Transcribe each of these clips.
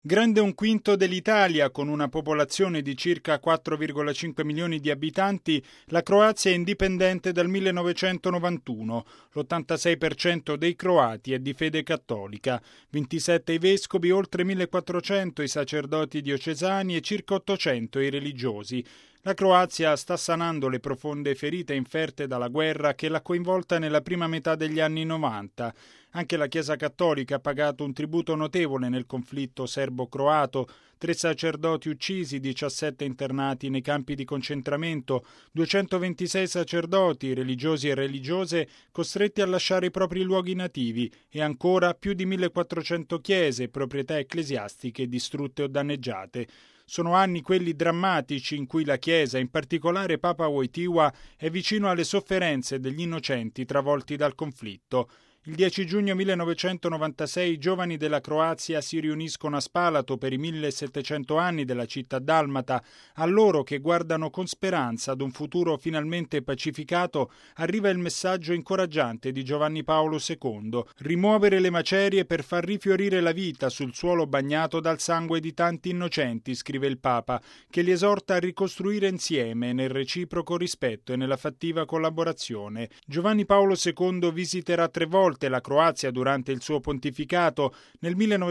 Grande un quinto dell'Italia, con una popolazione di circa 4,5 milioni di abitanti, la Croazia è indipendente dal 1991. L'86% dei croati è di fede cattolica, 27 i vescovi, oltre 1400 i sacerdoti diocesani e circa 800 i religiosi. La Croazia sta sanando le profonde ferite inferte dalla guerra che l'ha coinvolta nella prima metà degli anni 90. Anche la Chiesa Cattolica ha pagato un tributo notevole nel conflitto serbo-croato, 3 sacerdoti uccisi, 17 internati nei campi di concentramento, 226 sacerdoti, religiosi e religiose costretti a lasciare i propri luoghi nativi e ancora più di 1400 chiese e proprietà ecclesiastiche distrutte o danneggiate. Sono anni quelli drammatici in cui la Chiesa, in particolare Papa Wojtyła, è vicino alle sofferenze degli innocenti travolti dal conflitto. Il 10 giugno 1996 i giovani della Croazia si riuniscono a Spalato per i 1700 anni della città dalmata. A loro, che guardano con speranza ad un futuro finalmente pacificato, arriva il messaggio incoraggiante di Giovanni Paolo II: rimuovere le macerie per far rifiorire la vita sul suolo bagnato dal sangue di tanti innocenti, scrive il Papa, che li esorta a ricostruire insieme nel reciproco rispetto e nella fattiva collaborazione. Giovanni Paolo II visiterà 3 volte la Croazia durante il suo pontificato, nel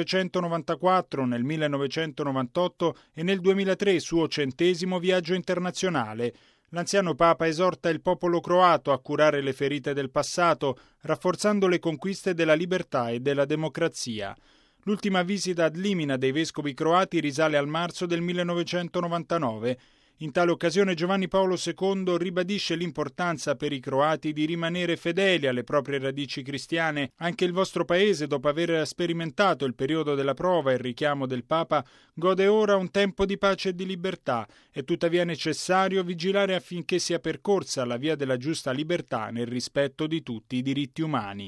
1994, nel 1998 e nel 2003, suo 100° viaggio internazionale. L'anziano Papa esorta il popolo croato a curare le ferite del passato, rafforzando le conquiste della libertà e della democrazia. L'ultima visita ad Limina dei vescovi croati risale al marzo del 1999. In tale occasione Giovanni Paolo II ribadisce l'importanza per i croati di rimanere fedeli alle proprie radici cristiane. Anche il vostro paese, dopo aver sperimentato il periodo della prova e il richiamo del Papa, gode ora un tempo di pace e di libertà. È tuttavia necessario vigilare affinché sia percorsa la via della giusta libertà nel rispetto di tutti i diritti umani.